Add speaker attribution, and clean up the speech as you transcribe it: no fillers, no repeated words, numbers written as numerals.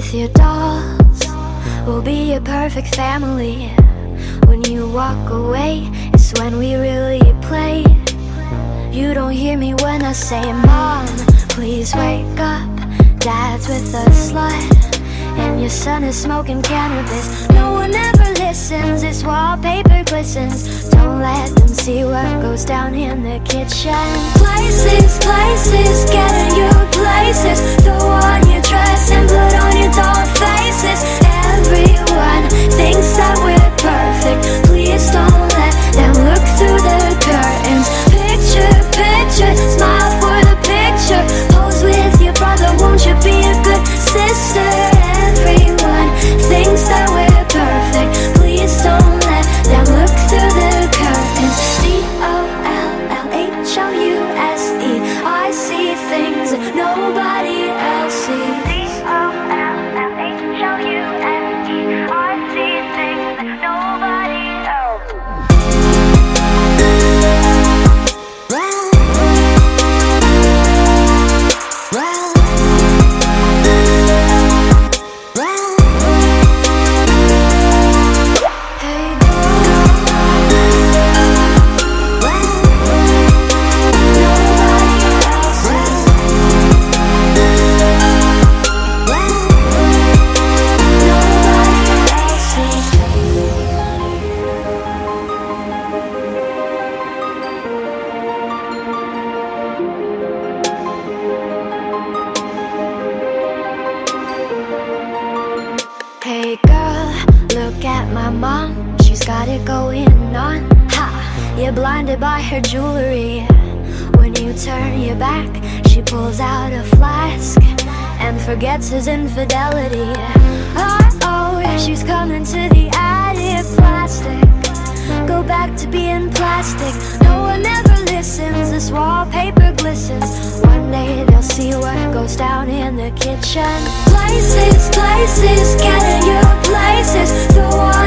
Speaker 1: with your dolls. We'll be a perfect family. When you walk away, it's when we really play. You don't hear me when I say, Mom, please wake up. Dad's with a slut, and your son is smoking cannabis. No one ever listens, it's wallpaper glistens. Don't let them see what goes down in the kitchen. Places, places, get in your places. Throw on your dress and put on your doll faces. Everyone thinks that we're perfect. Please don't let them look through the curtains. Picture, picture, smile for the picture. Pose with your brother, won't you be a good sister? Everyone thinks that we're perfect. Please don't let them look through the curtains. DOLLHOUSE, I see things that nobody else sees. DOLLHOUSE, I see things that nobody else Hey girl, look at my mom, she's got it going on. Ha! You're blinded by her jewelry. When you turn your back, she pulls out a flask and forgets his infidelity. Oh, she's coming to the attic. Plastic, go back to being plastic. No one ever listens, this wallpaper glistens. One day they'll see what goes down in the kitchen. Places, places, get in your places. Throw on